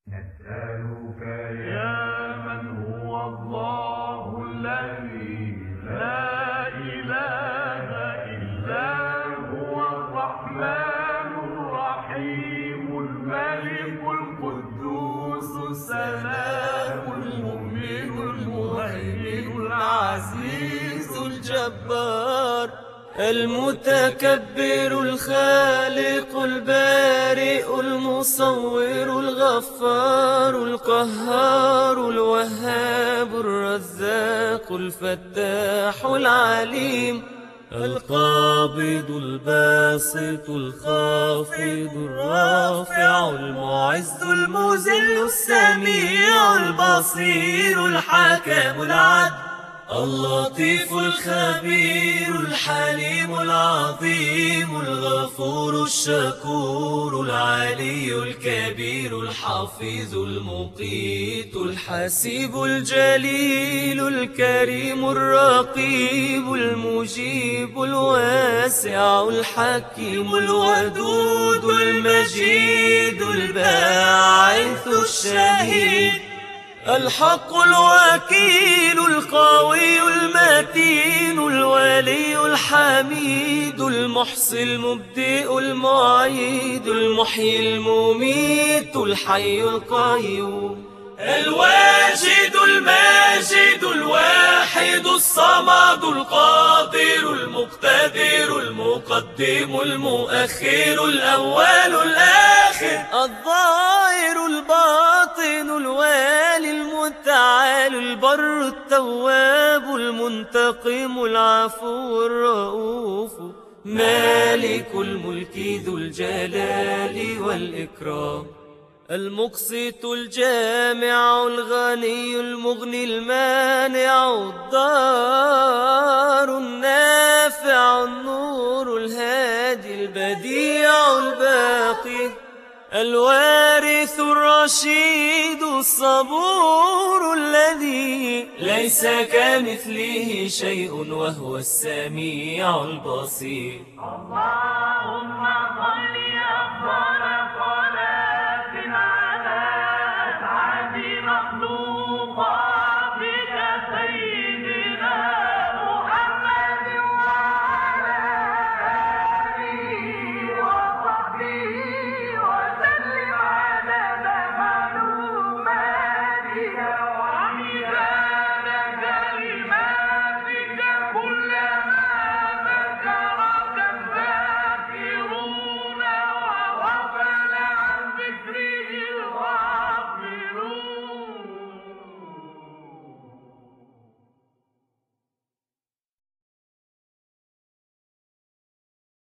نسألك يا من هو الله الذي لا إله إلا هو الرحمن الرحيم الملك القدوس السلام المؤمن المهيمن العزيز الجبار المتكبر الخالق البارئ المصور الغفار القهار الوهاب الرزاق الفتاح العليم القابض الباسط الخافض الرافع المعز المذل السميع البصير الحكم العدل اللطيف الخبير الحليم العظيم الغفور الشكور العلي الكبير الحفيظ المقيت الحسيب الجليل الكريم الرقيب المجيب الواسع الحكيم الودود المجيد الباعث الشهيد الحق الوكيل القوي المتين الولي الحميد المحصي المبدئ المعيد المحيي المميت الحي القيوم الواجد الماجد الواحد الصمد القادر المقتدر المقدم المؤخر الأول الآخر الظاهر الباطن الوالي المتعال البر التواب المنتقم العفو الرؤوف مالك الملك ذو الجلال والإكرام المقسط الجامع الغني المغني المانع الضار النافع النور الهادي البديع الباقي الوارث الرشيد الصبور الذي ليس كمثله شيء وهو السميع البصير. اللهم صل أفضل